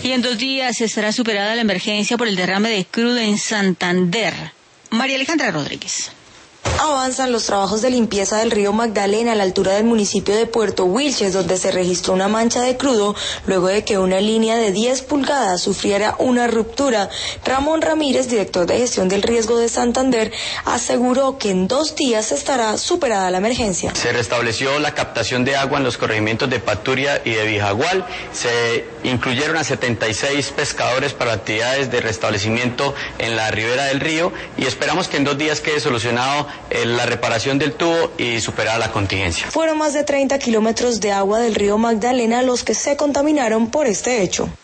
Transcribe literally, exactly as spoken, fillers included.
Y en dos días estará superada la emergencia por el derrame de crudo en Santander. María Alejandra Rodríguez. Avanzan los trabajos de limpieza del río Magdalena a la altura del municipio de Puerto Wilches, donde se registró una mancha de crudo luego de que una línea de diez pulgadas sufriera una ruptura. Ramón Ramírez, director de gestión del riesgo de Santander, aseguró que en dos días estará superada la emergencia. Se restableció la captación de agua en los corregimientos de Paturia y de Vijagual. Se incluyeron a setenta y seis pescadores para actividades de restablecimiento en la ribera del río y esperamos que en dos días quede solucionado la reparación del tubo y superar la contingencia. Fueron más de treinta kilómetros de agua del río Magdalena los que se contaminaron por este hecho.